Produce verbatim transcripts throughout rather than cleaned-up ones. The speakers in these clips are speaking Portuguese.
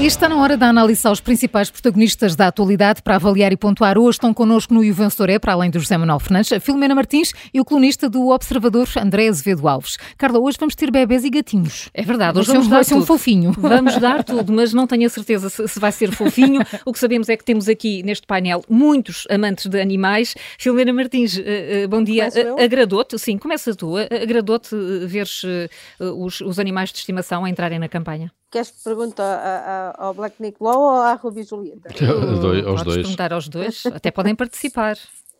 E está na hora da análise aos principais protagonistas da atualidade. Para avaliar e pontuar, hoje estão connosco no Ivan Storé, para além do José Manuel Fernandes, a Filomena Martins e o colunista do Observador, André Azevedo Alves. Carla, hoje vamos ter bebés e gatinhos. É verdade, hoje Vai vamos ser um, dar vai ser um tudo. fofinho. Vamos dar tudo, mas não tenho a certeza se, se vai ser fofinho. O que sabemos é que temos aqui neste painel muitos amantes de animais. Filomena Martins, uh, uh, bom dia. Uh, agradou-te, sim, começa tu, uh, agradou-te uh, veres uh, os, os animais de estimação a entrarem na campanha? Queres que pergunte ao Black Nicolau ou à Ruby Julieta? Aos dois, aos Podes dois. perguntar aos dois, até podem participar.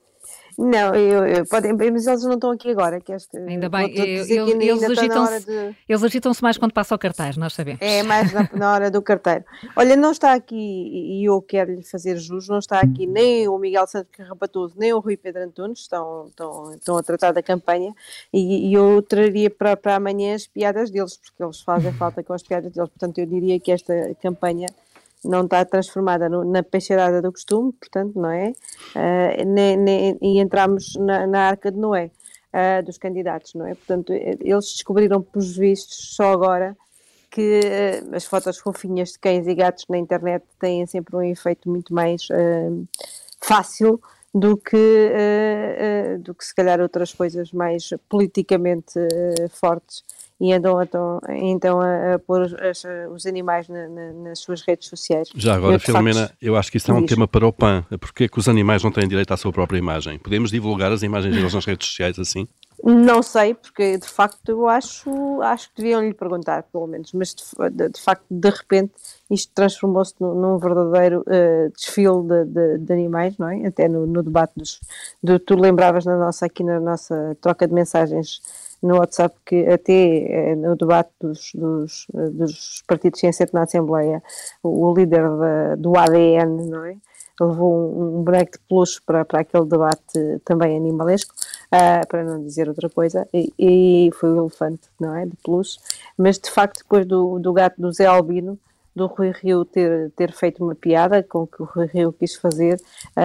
Não, eu, eu, podem, mas eles não estão aqui agora. Que este, ainda bem, eu, eu, que ainda eles, agitam-se, de... eles agitam-se mais quando passa o cartaz, nós sabemos. É, mais na, na hora do carteiro. Olha, não está aqui, e eu quero-lhe fazer jus, não está aqui nem o Miguel Santos Carrapatoso, nem o Rui Pedro Antunes, estão, estão, estão a tratar da campanha, e, e eu traria para, para amanhã as piadas deles, porque eles fazem falta com as piadas deles, portanto eu diria que esta campanha não está transformada no, na peixeirada do costume, portanto, não é? Uh, nem, nem, e entramos na, na arca de Noé, uh, dos candidatos, não é? Portanto, eles descobriram, pelos vistos, só agora, que uh, as fotos fofinhas de cães e gatos na internet têm sempre um efeito muito mais uh, fácil do que, uh, uh, do que, se calhar, outras coisas mais politicamente uh, fortes. E andam então, então a, a pôr as, os animais na, na, nas suas redes sociais. Já agora, eu, Filomena, facto, eu acho que isso é um diz. tema para o P A N. Porquê é que os animais não têm direito à sua própria imagem? Podemos divulgar as imagens deles nas redes sociais assim? Não sei, porque de facto eu acho, acho que deviam lhe perguntar, pelo menos, mas de, de, de facto, de repente, isto transformou-se num, num verdadeiro uh, desfile de, de, de animais, não é? Até no, no debate dos... Do, tu lembravas na nossa, aqui na nossa troca de mensagens no WhatsApp que até no debate dos, dos, dos partidos sem assento na Assembleia, o, o líder da, do A D N, não é? Levou um, um boneco de peluche para, para aquele debate também animalesco, uh, para não dizer outra coisa, e, e foi o elefante, não é? De peluche, mas de facto depois do, do gato do Zé Albino, do Rui Rio ter, ter feito uma piada com que o Rui Rio quis fazer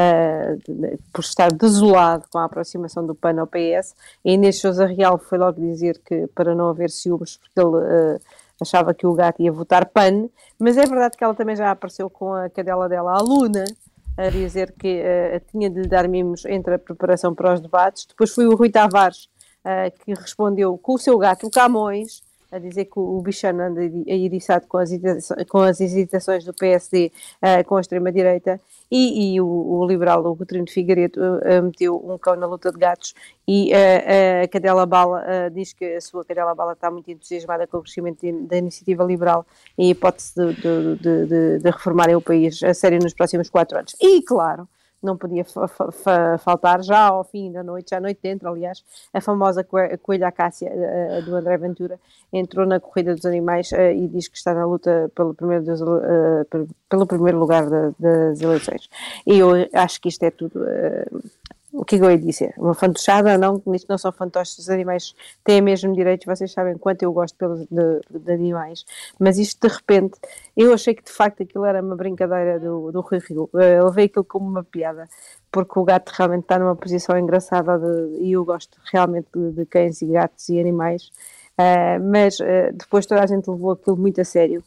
uh, por estar desolado com a aproximação do P A N ao P S, e Inês Sousa Real foi logo dizer que para não haver ciúmes, porque ele uh, achava que o gato ia votar P A N, mas é verdade que ela também já apareceu com a cadela dela, a Luna, a dizer que uh, tinha de lhe dar mimos entre a preparação para os debates. Depois foi o Rui Tavares uh, que respondeu com o seu gato, o Camões, a dizer que o bichano anda eriçado com as, com as hesitações do P S D uh, com a extrema-direita, e, e o, o liberal, o Coutinho de Figueiredo, uh, meteu um cão na luta de gatos, e uh, a Cadela Bala uh, diz que a sua Cadela Bala está muito entusiasmada com o crescimento de, da iniciativa liberal e a hipótese de, de, de, de, de reformarem o país a sério nos próximos quatro anos. E, claro, não podia fa- fa- faltar, já ao fim da noite, já à noite dentro, aliás, a famosa coelha Acácia uh, do André Ventura entrou na corrida dos animais uh, e diz que está na luta pelo primeiro, dos, uh, pelo primeiro lugar da, das eleições. E eu acho que isto é tudo... Uh, o que é que eu ia dizer? Uma fantochada? Não, isto não são fantoches, os animais têm mesmo direitos, vocês sabem quanto eu gosto pelos, de, de animais, mas isto de repente, eu achei que de facto aquilo era uma brincadeira do, do Rui Rio, eu levei aquilo como uma piada, porque o gato realmente está numa posição engraçada de, e eu gosto realmente de, de cães e gatos e animais, uh, mas uh, depois toda a gente levou aquilo muito a sério.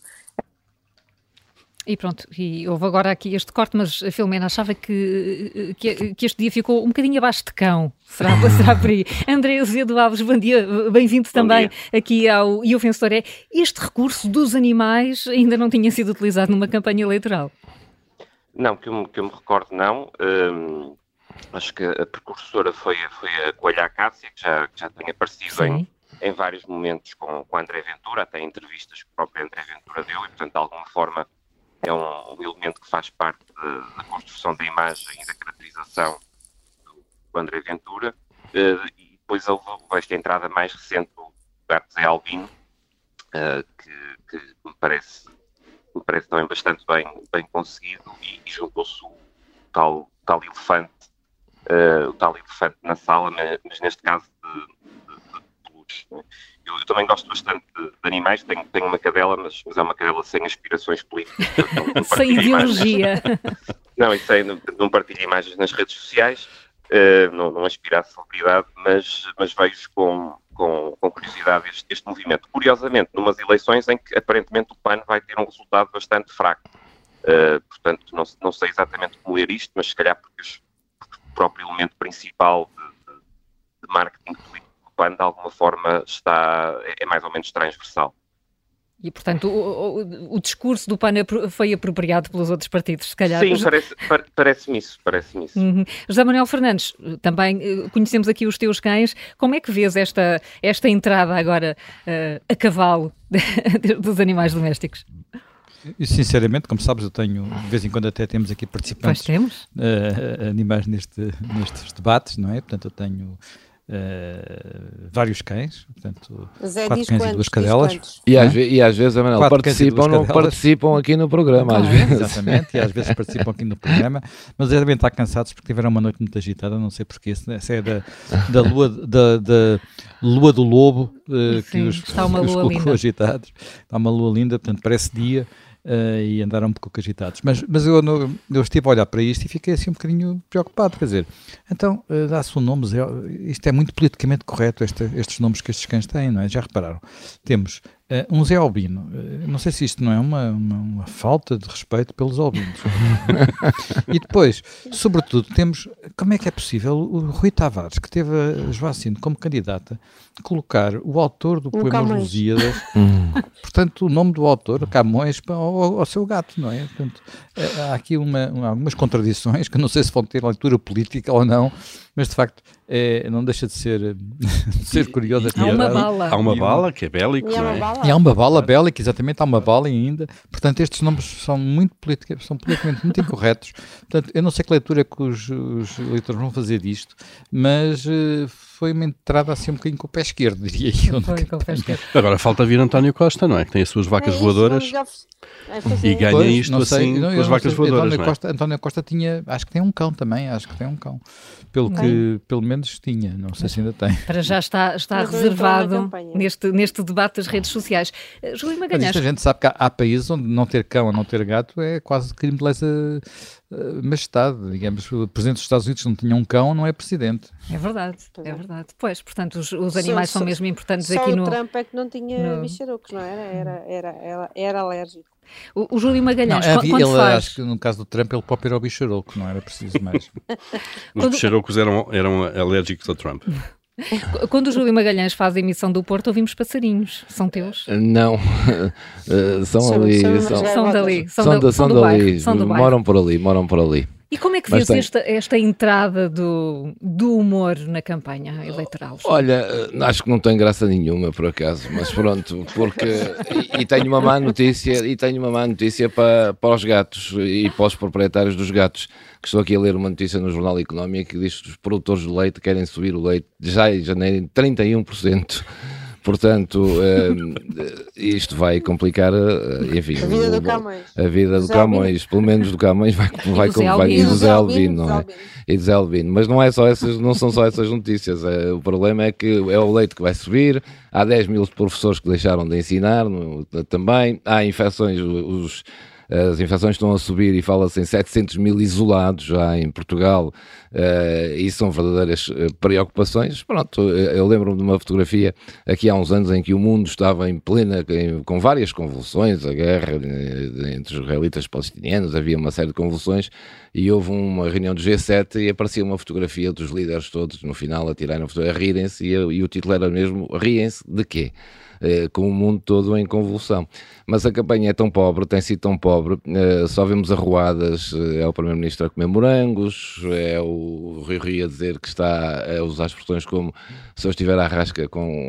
E pronto, e houve agora aqui este corte, mas a Filomena achava que, que, que este dia ficou um bocadinho abaixo de cão. Será, será por aí? André Azevedo Alves, bom dia, bem-vindo bom também dia. Aqui ao Ivan Storé. Este recurso dos animais ainda não tinha sido utilizado numa campanha eleitoral? Não, que eu, que eu me recordo não. Hum, acho que a precursora foi, foi a Coelha Acácia, que já, que já tem aparecido em, em vários momentos com, com André Ventura, até entrevistas que o próprio André Ventura deu, e portanto de alguma forma é um, um elemento que faz parte de, da construção da imagem e da caracterização do André Ventura, uh, e depois houve esta entrada mais recente do gato Zé Albino, uh, que, que me, parece, me parece também bastante bem, bem conseguido, e, e juntou-se o tal, tal elefante, uh, o tal elefante na sala, mas, mas neste caso de, de, de peluche, né? Eu, eu também gosto bastante de, de animais, tenho, tenho uma cadela, mas, mas é uma cadela sem aspirações políticas. Sem ideologia. Não, isso aí, não, não partilho imagens nas redes sociais, uh, não, não aspiro à celebridade, mas, mas vejo com, com, com curiosidade este, este movimento. Curiosamente, numas eleições em que aparentemente o P A N vai ter um resultado bastante fraco. Uh, portanto, não, não sei exatamente como ler isto, mas se calhar porque, os, porque o próprio elemento principal de, de, de marketing político do P A N de alguma forma está, é, é mais ou menos transversal. E, portanto, o, o, o discurso do P A N foi apropriado pelos outros partidos, se calhar. Sim, parece, parece-me isso, parece-me isso. Uhum. José Manuel Fernandes, também conhecemos aqui os teus cães. Como é que vês esta, esta entrada agora uh, a cavalo dos animais domésticos? E, sinceramente, como sabes, eu tenho, de vez em quando até temos aqui participantes temos. Uh, animais neste, nestes debates, não é? Portanto, eu tenho... Uh, vários cães, portanto, Zé, quatro cães quantos, e duas cadelas. E às, e às vezes, Manuel, participam, não participam aqui no programa, às vezes. Exatamente, e às vezes participam aqui no programa, mas devem estar cansados porque tiveram uma noite muito agitada, não sei porquê, essa é da, da, lua, da, da lua do lobo, uh, Sim, que os, está uma que os lua colocou linda. agitados. Está uma lua linda, portanto parece dia. Uh, e andaram um pouco agitados, mas, mas eu, no, eu estive a olhar para isto e fiquei assim um bocadinho preocupado, quer dizer, então uh, dá-se um nome, isto é muito politicamente correto, este, estes nomes que estes cães têm, não é? Já repararam? Temos uh, um Zé Albino, uh, não sei se isto não é uma, uma, uma falta de respeito pelos albinos. E depois, sobretudo, temos, como é que é possível o Rui Tavares, que teve a Joacine como candidata, colocar o autor do No poema Os Camões. Lusíadas, portanto o nome do autor, Camões, ao, ao seu gato, não é? Portanto, há aqui uma, uma, algumas contradições que eu não sei se vão ter leitura política ou não, mas de facto é, não deixa de ser, de ser curioso. Há uma bala. Há uma bala que é bélico, E é não uma é? bala. E há uma bala bélica, exatamente, há uma bala ainda. Portanto, estes nomes são muito politica, são politicamente muito incorretos. Portanto, eu não sei que leitura que os, os leitores vão fazer disto, mas uh, foi uma entrada assim um bocadinho com o pé esquerdo, diria eu. Foi com o pé esquerdo. Agora falta vir António Costa, não é? Que tem as suas vacas É isso, voadoras vamos já- é fazer- e ganha Pois, isto não sei, assim não, com eu as não vacas sei. voadoras, António não é? Costa, António Costa tinha, acho que tem um cão também, acho que tem um cão. Pelo que, pelo menos tinha, não sei se ainda tem. Para já está, está Mas não entrou na reservado campanha. neste, neste debate das redes sociais. Uh, Júlio Mas Magalhães, isto a gente sabe que há, há países onde não ter cão ou não ter gato é quase crime de lesa uh, majestade. Digamos, o presidente dos Estados Unidos não tinha um cão, não é presidente. é verdade, Pois é é. verdade. Pois, portanto, os, os Só- animais só- são mesmo importantes Só aqui o no... Trump é que não tinha no- bicharucos, não era? Era, era, era, era alérgico. O, o Júlio Magalhães, Não, qu- havia- quando ele, faz... acho que no caso do Trump, ele próprio era o bicharoco, não era preciso mais. Os bicharocos eram, eram alérgicos ao Trump. Quando o Júlio Magalhães faz a emissão do Porto, ouvimos passarinhos. São teus? Não, Uh, são São- ali, são umas são, gaivotas. São dali. São, são, da, da- são são do bairro. dali, São do bairro. moram por ali, moram por ali. E como é que Mas vês tem- esta, esta entrada do, do humor na campanha eleitoral? Olha, uh, acho que não tem graça nenhuma, por acaso, mas pronto, porque e, e tenho uma má notícia, e tenho uma má notícia para, para os gatos e para os proprietários dos gatos, que estou aqui a ler uma notícia no Jornal Económico que diz que os produtores de leite querem subir o leite já em janeiro em trinta e um por cento. Portanto, uh, isto vai complicar, uh, enfim, A vida o- do Camões. a vida do Zé Camões, pelo menos do Camões vai, vai, do Zé vai e Albino. do Zé Albino, Dos não é? Albinos. E do Zé Albino. Mas não, é só essas, não são só essas notícias. É, o problema é que é o leite que vai subir. Há dez mil professores que deixaram de ensinar no, também. Há infecções, os, as infecções estão a subir e fala-se em setecentos mil isolados já em Portugal. Uh, e são verdadeiras uh, preocupações. Pronto, eu lembro-me de uma fotografia aqui há uns anos em que o mundo estava em plena, em, com várias convulsões, a guerra eh, entre os israelitas e os palestinianos, havia uma série de convulsões e houve uma reunião do G sete e aparecia uma fotografia dos líderes todos no final a tirarem a fotografia, a rirem-se e, e o título era mesmo riem-se de quê? Uh, com o mundo todo em convulsão. Mas a campanha é tão pobre, tem sido tão pobre, uh, só vemos arruadas, uh, é o Primeiro-Ministro a comer morangos, é o Rui Rio a dizer que está a usar expressões como se eu estiver à rasca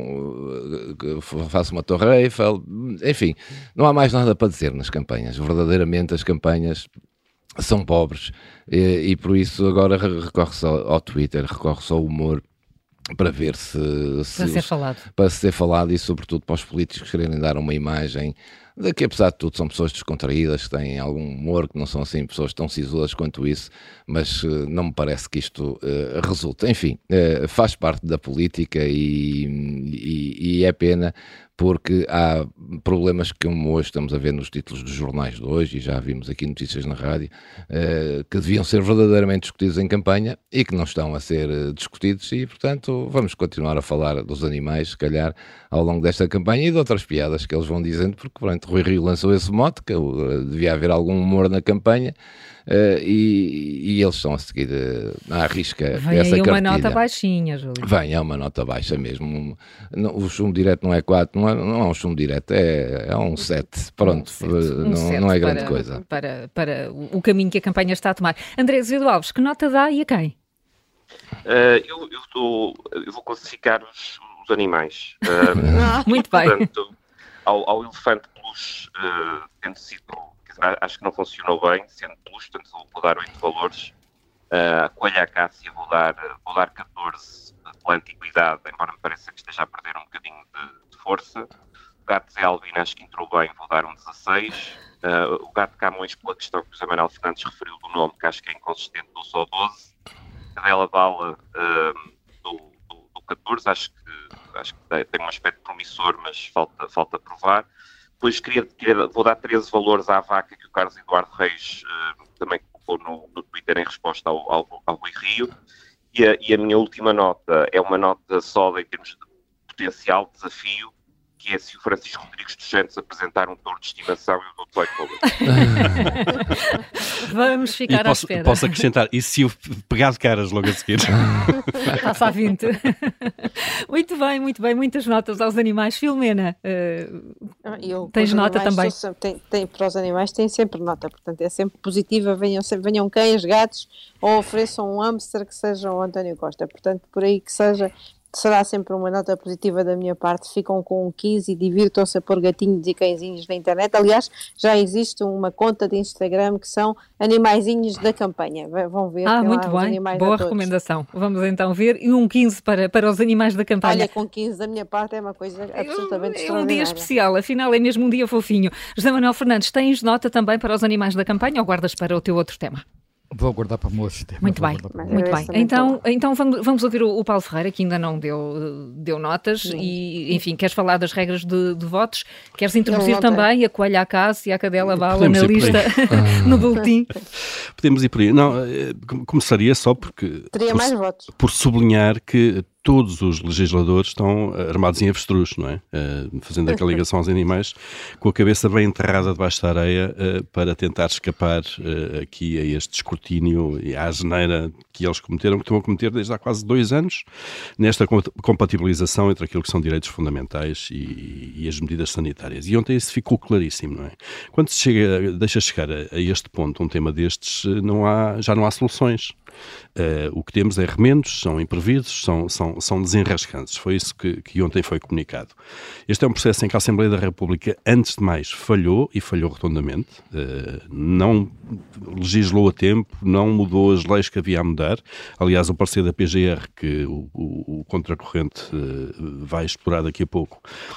com, uh, faço uma Torre Eiffel, enfim, não há mais nada para dizer nas campanhas, verdadeiramente as campanhas são pobres e, e por isso agora recorre-se ao, ao Twitter, recorre-se ao humor, para ver se, se Para ser os- falado. para ser falado e sobretudo para os políticos quererem dar uma imagem de que apesar de tudo são pessoas descontraídas, que têm algum humor, que não são assim pessoas tão sisudas quanto isso, mas uh, não me parece que isto uh, resulte. Enfim, uh, faz parte da política e, e, e é pena, porque há problemas que como hoje estamos a ver nos títulos dos jornais de hoje, e já vimos aqui notícias na rádio, uh, que deviam ser verdadeiramente discutidos em campanha e que não estão a ser uh, discutidos, e portanto vamos continuar a falar dos animais, se calhar, ao longo desta campanha, e de outras piadas que eles vão dizendo, porque pronto, Rui Rio lançou esse mote, que uh, devia haver algum humor na campanha, uh, e, e eles estão a seguir uh, à risca Vem essa aí uma cartilha. nota baixinha, Júlio. Vem, é uma nota baixa mesmo. Um, não, o chumbo direto não é quatro, não é, não é um chumbo direto, é, é um sete. Pronto, um sete. Um não, sete não é grande para, coisa. Para, para o caminho que a campanha está a tomar. André Azevedo Alves, que nota dá e a quem? Uh, eu, eu, tô, eu vou classificar os, os animais. Uh, Muito bem. Portanto, ao, ao elefante peluche, uh, tendo sido, quer dizer, acho que não funcionou bem, sendo peluche, portanto vou, vou dar oito valores. Uh, a coelha acácia vou dar, vou dar catorze pela antiguidade, embora me pareça que esteja a perder um bocadinho de, de força. O gato Zé Albino acho que entrou bem, vou dar um dezasseis. Uh, o gato Camões, pela questão que o José Manuel Fernandes referiu do nome, que acho que é inconsistente, dou só doze. Cadela Bala uh, do, do, do catorze, acho que, acho que tem um aspecto promissor, mas falta, falta provar. Depois queria, queria, vou dar treze valores à vaca que o Carlos Eduardo Reis uh, também colocou no, no Twitter em resposta ao, ao, ao Rui Rio. E a, e a minha última nota é uma nota só em termos de potencial, desafio, que é se o Francisco Rodrigues dos Santos apresentar um touro de estimação, eu dou dezoito valores. Vamos ficar e posso, à espera. Posso acrescentar, e se eu pegar de caras logo a seguir? Passa a vinte. Muito bem, muito bem. Muitas notas aos animais. Filomena, uh, eu, tens nota também? Sou, tem, tem, para os animais tem sempre nota, portanto é sempre positiva, venham, venham cães, gatos, ou ofereçam um hamster que seja o António Costa, portanto por aí que seja, será sempre uma nota positiva da minha parte. Ficam com um quinze e divirtam-se a pôr gatinhos e cãezinhos na internet. Aliás, já existe uma conta de Instagram que são animaizinhos da campanha. Vão ver. Ah, muito bem. Boa recomendação. Vamos então ver. E um quinze para, para os animais da campanha. Olha, com quinze da minha parte é uma coisa absolutamente extraordinária. É um dia especial, afinal é mesmo um dia fofinho. José Manuel Fernandes, tens nota também para os animais da campanha ou guardas para o teu outro tema? Vou guardar para o meu sistema. Muito bem, muito bem. Então, então vamos, vamos ouvir o, o Paulo Ferreira, que ainda não deu, deu notas. Sim. E, enfim, queres falar das regras de, de votos? Queres introduzir também a coelha à caça e a cadela bala Podemos na lista, no boletim? Podemos ir por aí. Não, começaria só porque... Teria por, mais votos. Por sublinhar que todos os legisladores estão armados em avestruz, não é? Uh, fazendo aquela ligação aos animais, com a cabeça bem enterrada debaixo da areia, uh, para tentar escapar uh, aqui a este escrutínio e à asneira que eles cometeram, que estão a cometer desde há quase dois anos, nesta compatibilização entre aquilo que são direitos fundamentais e, e as medidas sanitárias. E ontem isso ficou claríssimo, não é? Quando se chega, deixa chegar a, a este ponto, um tema destes, não há, já não há soluções. Uh, o que temos é remendos, são imprevistos, são, são, são desenrascantes. Foi isso que, que ontem foi comunicado. Este é um processo em que a Assembleia da República, antes de mais, falhou e falhou rotundamente. Uh, não legislou a tempo, não mudou as leis que havia a mudar. Aliás, o parecer da P G R, que o, o, o contracorrente uh, vai explorar daqui a pouco,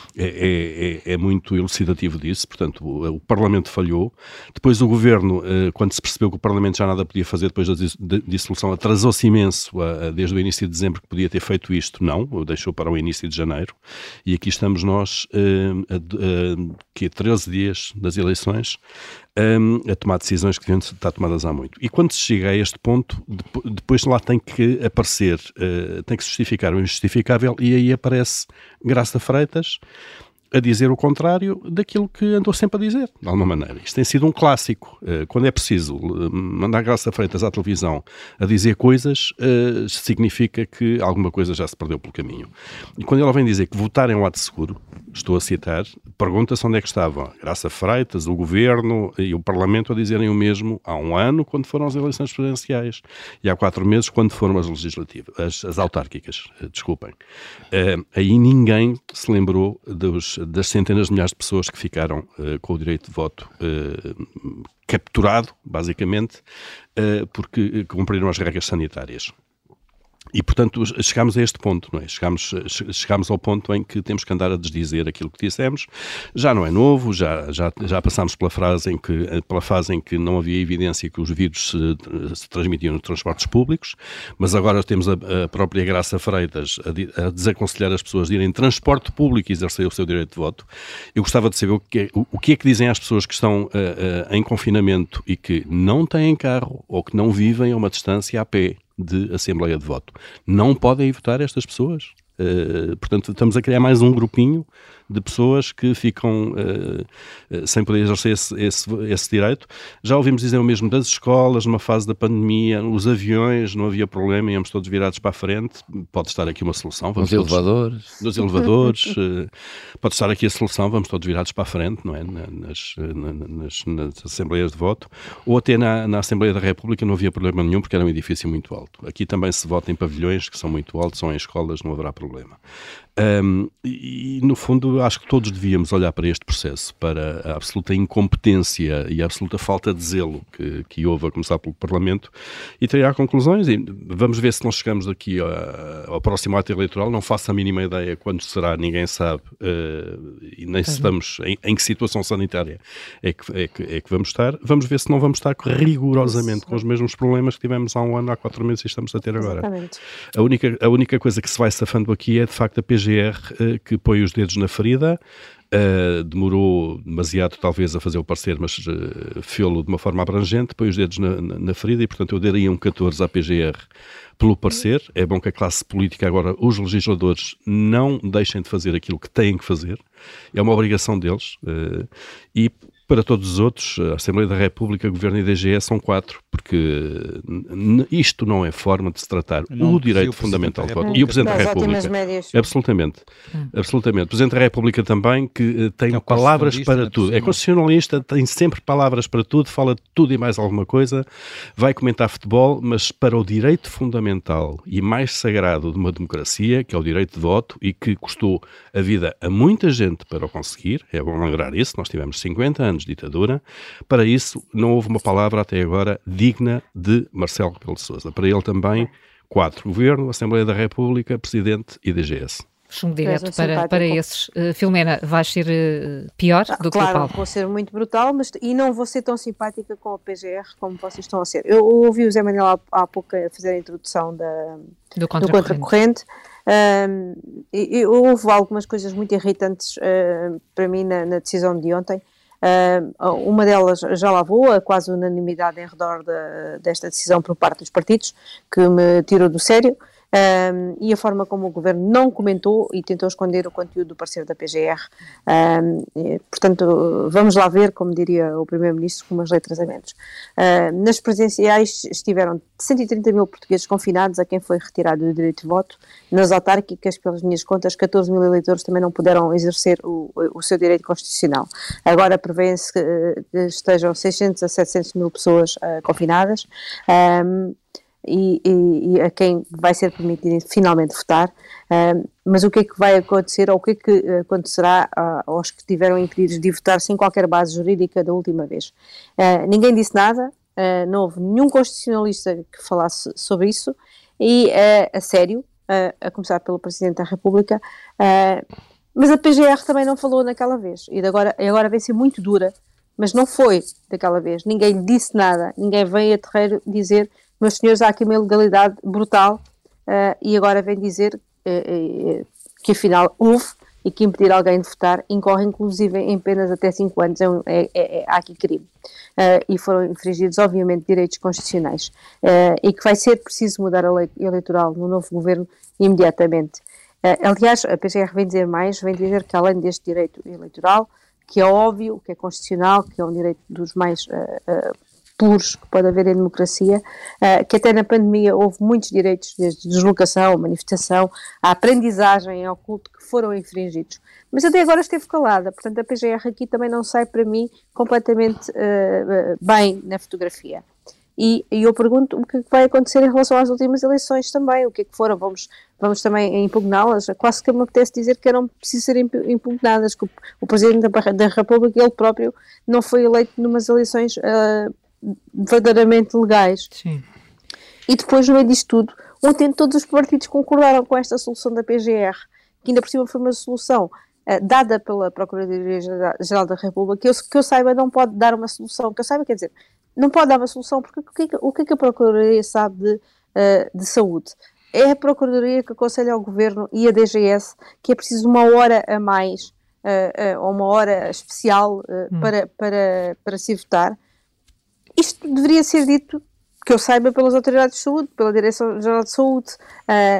é, é, é muito elucidativo disso. Portanto, o, o Parlamento falhou. Depois o Governo, uh, quando se percebeu que o Parlamento já nada podia fazer depois da dissolução, atrasou-se imenso a, a, desde o início de dezembro, que podia ter feito isto, não, deixou para o início de janeiro, e aqui estamos nós, uh, a, a, que treze dias das eleições, um, a tomar decisões que deviam estar tomadas há muito. E quando se chega a este ponto, depois lá tem que aparecer, uh, tem que se justificar o injustificável, e aí aparece Graça Freitas a dizer o contrário daquilo que andou sempre a dizer, de alguma maneira. Isto tem sido um clássico. Quando é preciso mandar Graça Freitas à televisão a dizer coisas, significa que alguma coisa já se perdeu pelo caminho. E quando ela vem dizer que votar é um ato seguro, estou a citar, pergunta-se onde é que estavam Graça Freitas, o Governo e o Parlamento a dizerem o mesmo há um ano, quando foram as eleições presidenciais, e há quatro meses, quando foram as legislativas, as, as autárquicas, desculpem. Aí ninguém se lembrou dos das centenas de milhares de pessoas que ficaram uh, com o direito de voto uh, capturado, basicamente, uh, porque cumpriram as regras sanitárias. E, portanto, chegámos a este ponto, não é? Chegámos, chegámos ao ponto em que temos que andar a desdizer aquilo que dissemos. Já não é novo, já, já, já passámos pela, frase em que, pela fase em que não havia evidência que os vírus se, se transmitiam nos transportes públicos, mas agora temos a, a própria Graça Freitas a, a desaconselhar as pessoas de irem em transporte público e exercer o seu direito de voto. Eu gostava de saber o que é, o, o que, é que dizem às pessoas que estão uh, uh, em confinamento e que não têm carro ou que não vivem a uma distância a pé de Assembleia de Voto. Não podem votar estas pessoas. Uh, portanto, estamos a criar mais um grupinho de pessoas que ficam uh, uh, sem poder exercer esse, esse, esse direito. Já ouvimos dizer o mesmo das escolas, numa fase da pandemia, os aviões, não havia problema, íamos todos virados para a frente. Pode estar aqui uma solução. Nos elevadores. Nos elevadores. uh, pode estar aqui a solução, vamos todos virados para a frente, não é? Nas, nas, nas Assembleias de Voto. Ou até na, na Assembleia da República não havia problema nenhum, porque era um edifício muito alto. Aqui também se vota em pavilhões, que são muito altos, são em escolas, não haverá problema. Um, e, no fundo, acho que todos devíamos olhar para este processo, para a absoluta incompetência e a absoluta falta de zelo que, que houve a começar pelo Parlamento e tirar conclusões. E vamos ver se não chegamos aqui ao, ao próximo ato eleitoral. Não faço a mínima ideia quando será, ninguém sabe, uh, e nem sabemos em, em que situação sanitária é que, é, que, é que vamos estar. Vamos ver se não vamos estar rigorosamente com os mesmos problemas que tivemos há um ano, há quatro meses e estamos a ter agora. Exatamente. A única, a única coisa que se vai safando aqui é, de facto, a P G R uh, que põe os dedos na ferida. Uh, demorou demasiado talvez a fazer o parecer, mas uh, fê-lo de uma forma abrangente, põe os dedos na, na, na ferida e, portanto, eu daria um catorze à P G R pelo parecer. É bom que a classe política agora, os legisladores, não deixem de fazer aquilo que têm que fazer. É uma obrigação deles. Uh, e para todos os outros, a Assembleia da República, Governo e D G E são quatro, porque isto não é forma de se tratar não, o direito fundamental de voto. E o Presidente da República. Absolutamente. Hum. Absolutamente. O Presidente da República também, que tem é palavras para tudo. É constitucionalista, tem sempre palavras para tudo, fala de tudo e mais alguma coisa, vai comentar futebol, mas para o direito fundamental e mais sagrado de uma democracia, que é o direito de voto, e que custou a vida a muita gente para o conseguir, é bom lembrar isso, nós tivemos cinquenta anos de ditadura, para isso não houve uma palavra até agora digna de Marcelo Rebelo de Sousa. Para ele também, quatro. Governo, Assembleia da República, Presidente e D G S. Chumbo direto para, para esses. Uh, Filomena, vais ser uh, pior ah, do claro, que o Paulo? Claro, vou ser muito brutal, mas e não vou ser tão simpática com a P G R como vocês estão a ser. Eu ouvi o Zé Manuel há, há pouco a fazer a introdução da, do contra-corrente. Do contra-corrente. Um, e, e houve algumas coisas muito irritantes uh, para mim na, na decisão de ontem. Uh, uma delas já lá vou, a quase unanimidade em redor de, desta decisão por parte dos partidos, que me tirou do sério, um, e a forma como o Governo não comentou e tentou esconder o conteúdo do parecer da P G R. Um, e, portanto, vamos lá ver, como diria o Primeiro-Ministro, com umas letras a menos. Uh, nas presidenciais estiveram cento e trinta mil portugueses confinados a quem foi retirado o direito de voto. Nas autárquicas, pelas minhas contas, catorze mil eleitores também não puderam exercer o, o seu direito constitucional. Agora prevê-se que, que estejam seiscentos a setecentos mil pessoas uh, confinadas. Um, E, e, e a quem vai ser permitido finalmente votar, uh, mas o que é que vai acontecer, ou o que é que acontecerá uh, aos que estiveram impedidos de votar sem qualquer base jurídica da última vez? Uh, ninguém disse nada, uh, não houve nenhum constitucionalista que falasse sobre isso, e uh, a sério, uh, a começar pelo Presidente da República, uh, mas a P G R também não falou naquela vez, e agora, agora vem ser muito dura, mas não foi daquela vez, ninguém lhe disse nada, ninguém veio a terreiro dizer: meus senhores, há aqui uma ilegalidade brutal, uh, e agora vem dizer uh, uh, que afinal houve e que impedir alguém de votar incorre inclusive em penas até cinco anos, é, é, é, há aqui crime. Uh, e foram infringidos, obviamente, direitos constitucionais. Uh, e que vai ser preciso mudar a lei eleitoral no novo governo imediatamente. Uh, aliás, a P G R vem dizer mais, vem dizer que além deste direito eleitoral, que é óbvio, que é constitucional, que é um direito dos mais Uh, uh, puros que pode haver em democracia, uh, que até na pandemia houve muitos direitos, desde deslocação, manifestação, a aprendizagem, ao culto, que foram infringidos. Mas até agora esteve calada, portanto a P G R aqui também não sai para mim completamente uh, bem na fotografia. E, e eu pergunto o que vai acontecer em relação às últimas eleições também, o que é que foram, vamos, vamos também impugná-las, quase que me apetece dizer que não precisam ser impugnadas, que o, o Presidente da, da República, ele próprio, não foi eleito numas eleições uh, verdadeiramente legais. Sim. E depois, no meio disto tudo, Ontem todos os partidos concordaram com esta solução da P G R, que ainda por cima foi uma solução uh, dada pela Procuradoria-Geral da República, que eu, que eu saiba não pode dar uma solução, que eu saiba, quer dizer, não pode dar uma solução, porque o que é que, o que, é que a Procuradoria sabe de, uh, de saúde? É a Procuradoria que aconselha ao Governo e a D G S que é preciso uma hora a mais, uh, uh, ou uma hora especial uh, hum. para, para, para se votar. Isto deveria ser dito, que eu saiba, pelas autoridades de saúde, pela Direção-Geral de Saúde. Uh,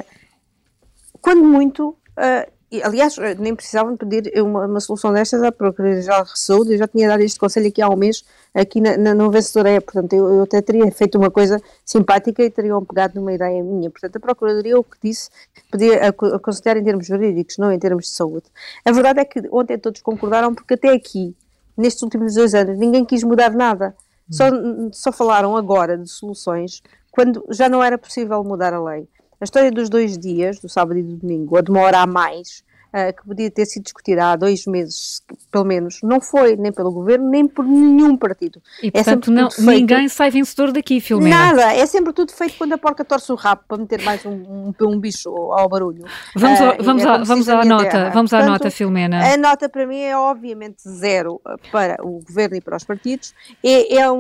quando muito, uh, e, aliás, nem precisavam pedir uma, uma solução destas à Procuradoria-Geral de Saúde. Eu já tinha dado este conselho aqui há um mês, aqui na, na, no Vencedor é, portanto, eu, eu até teria feito uma coisa simpática e teriam pegado numa ideia minha. Portanto, a Procuradoria, o que disse, podia aconselhar em termos jurídicos, não em termos de saúde. A verdade é que ontem todos concordaram, porque até aqui, nestes últimos dois anos, ninguém quis mudar nada. Só, só falaram agora de soluções quando já não era possível mudar a lei. A história dos dois dias, do sábado e do domingo, a de uma hora a mais, uh, que podia ter sido discutida há dois meses, pelo menos, não foi nem pelo Governo, nem por nenhum partido. E, portanto, é não, ninguém sai vencedor daqui, Filomena. Nada, é sempre tudo feito quando a porca torce o rabo para meter mais um, um, um bicho ao barulho. Vamos, ao, uh, vamos, é, a, vamos à nota, vamos à nota, Filomena. A nota para mim é obviamente zero para o Governo e para os partidos, é, é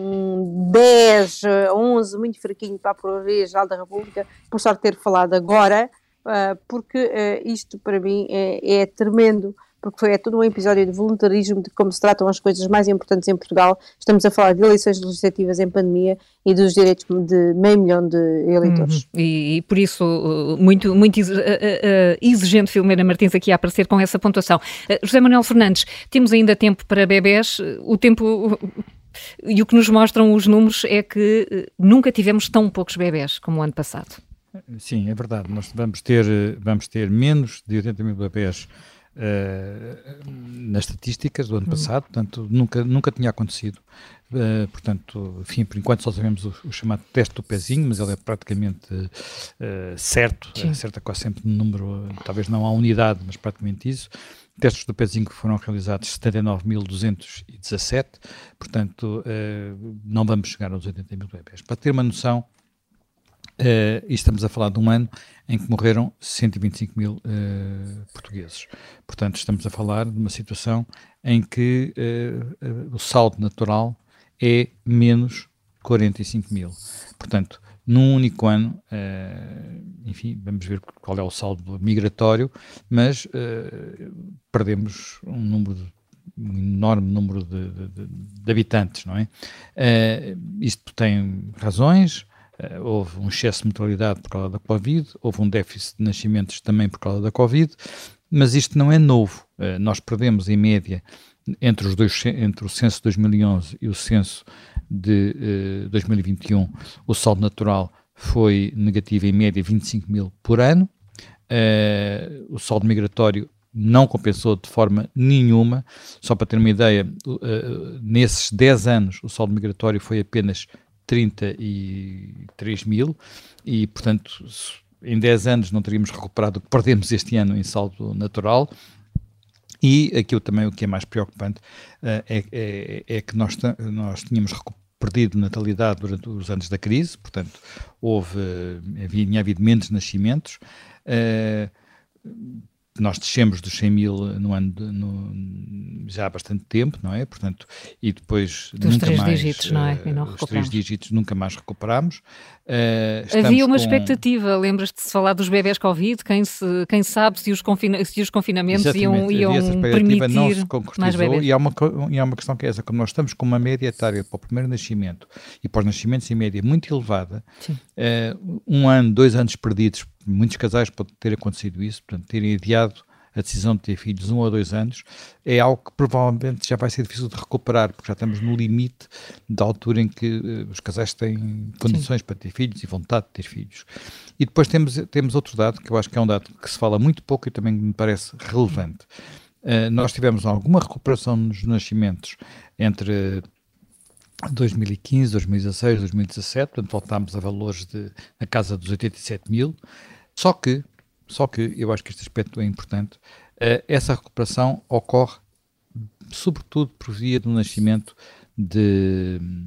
um dez, onze, muito fraquinho para a Procuradoria-Geral da República, por sorte ter falado agora, uh, porque uh, isto para mim é, é tremendo, porque foi é todo um episódio de voluntarismo, de como se tratam as coisas mais importantes em Portugal. Estamos a falar de eleições legislativas em pandemia e dos direitos de meio milhão de eleitores. Uhum. E, e por isso, muito, muito exigente Filomena Martins aqui a aparecer com essa pontuação. Uh, José Manuel Fernandes, temos ainda tempo para bebés, o tempo... E o que nos mostram os números é que nunca tivemos tão poucos bebés como o ano passado. Sim, é verdade. Nós vamos ter, vamos ter menos de oitenta mil bebés uh, nas estatísticas do ano passado, portanto, nunca, nunca tinha acontecido. Uh, portanto, enfim, por enquanto só sabemos o, o chamado teste do pezinho, mas ele é praticamente uh, certo, Sim. acerta quase sempre no número, talvez não à unidade, mas praticamente isso. Testes do pezinho foram realizados setenta e nove mil duzentos e dezassete, portanto, uh, não vamos chegar aos oitenta mil bebés. Para ter uma noção, Uh, e estamos a falar de um ano em que morreram cento e vinte e cinco mil uh, portugueses. Portanto, estamos a falar de uma situação em que uh, uh, o saldo natural é menos quarenta e cinco mil. Portanto, num único ano, uh, enfim, vamos ver qual é o saldo migratório, mas uh, perdemos um número de um enorme número de, de, de habitantes, não é? Uh, isto tem razões. Uh, houve um excesso de mortalidade por causa da Covid, houve um déficit de nascimentos também por causa da Covid, mas isto não é novo. Uh, nós perdemos, em média, entre, os dois, entre o censo de dois mil e onze e o censo de uh, dois mil e vinte e um, o saldo natural foi negativo, em média, vinte e cinco mil por ano. Uh, o saldo migratório não compensou de forma nenhuma. Só para ter uma ideia, uh, nesses dez anos, o saldo migratório foi apenas trinta e três mil e, portanto, em dez anos não teríamos recuperado o que perdemos este ano em saldo natural. E aquilo também, o que é mais preocupante, uh, é, é, é que nós, nós tínhamos perdido natalidade durante os anos da crise, portanto, houve, havia, tinha havido menos nascimentos. Uh, Nós descemos dos cem mil no ano de, no, já há bastante tempo, não é? Portanto, e depois dos nunca três mais, dígitos, não é? E não os três dígitos nunca mais recuperámos. Uh, Havia uma com... expectativa, lembras-te de se falar dos bebés Covid, quem, se, quem sabe se os, confina, se os confinamentos iam, iam permitir não se mais bebés. E há, uma, e há uma questão que é essa, quando nós estamos com uma média etária para o primeiro nascimento e para os nascimentos em média muito elevada, uh, um ano, dois anos perdidos, muitos casais pode ter acontecido isso, portanto, terem adiado a decisão de ter filhos um ou dois anos, é algo que provavelmente já vai ser difícil de recuperar, porque já estamos no limite da altura em que uh, os casais têm condições Sim. para ter filhos e vontade de ter filhos. E depois temos, temos outro dado, que eu acho que é um dado que se fala muito pouco e também me parece relevante. Uh, nós tivemos alguma recuperação nos nascimentos entre dois mil e quinze, dois mil e dezasseis, dois mil e dezassete, portanto voltámos a valores de, na casa dos oitenta e sete mil, só que Só que, eu acho que este aspecto é importante, uh, essa recuperação ocorre sobretudo por via do nascimento de,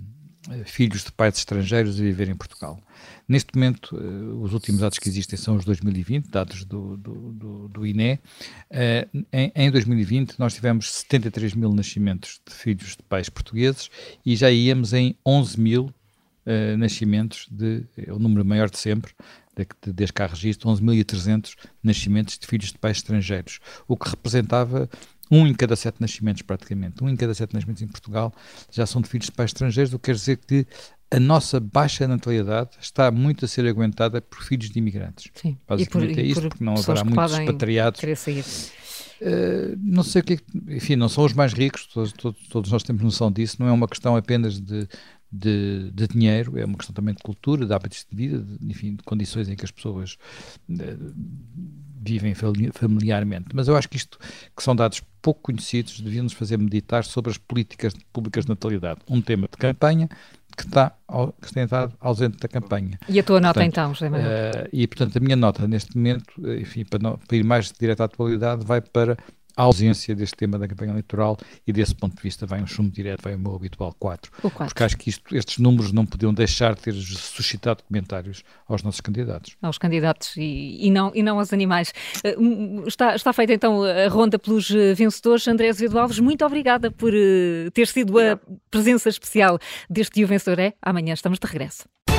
filhos de pais estrangeiros a viver em Portugal. Neste momento, uh, os últimos dados que existem são os dois mil e vinte, dados do, do, do, do I N E. Uh, em, em dois mil e vinte, nós tivemos setenta e três mil nascimentos de filhos de pais portugueses e já íamos em onze mil uh, nascimentos, de, é o número maior de sempre, de, desde que há registro, onze mil e trezentos nascimentos de filhos de pais estrangeiros, o que representava um em cada sete nascimentos praticamente. Um em cada sete nascimentos em Portugal já são de filhos de pais estrangeiros, o que quer dizer que a nossa baixa natalidade está muito a ser aguentada por filhos de imigrantes. Sim. Basicamente e por, é isto, por porque não haverá muitos expatriados. Uh, não sei o que, enfim, não são os mais ricos, todos, todos, todos nós temos noção disso, não é uma questão apenas de, de, de dinheiro, é uma questão também de cultura, de hábitos de vida, de, enfim, de condições em que as pessoas uh, vivem familiarmente. Mas eu acho que isto, que são dados pouco conhecidos, deviam-nos fazer meditar sobre as políticas públicas de natalidade. Um tema de campanha que está, que tem estado ausente da campanha. E a tua nota portanto, então, José Manuel? Uh, e portanto a minha nota neste momento, enfim, para, não, para ir mais direto à atualidade, vai para a ausência deste tema da campanha eleitoral e desse ponto de vista vai um chumbo direto, vai o meu habitual quatro. O quatro. Porque acho que isto, estes números não podiam deixar de ter suscitado comentários aos nossos candidatos. Aos candidatos e, e, não, e não aos animais. Uh, está, está feita então a ronda pelos vencedores. André Azevedo Alves, muito obrigada por uh, ter sido a presença especial deste Dia o Vencedor é. Amanhã estamos de regresso.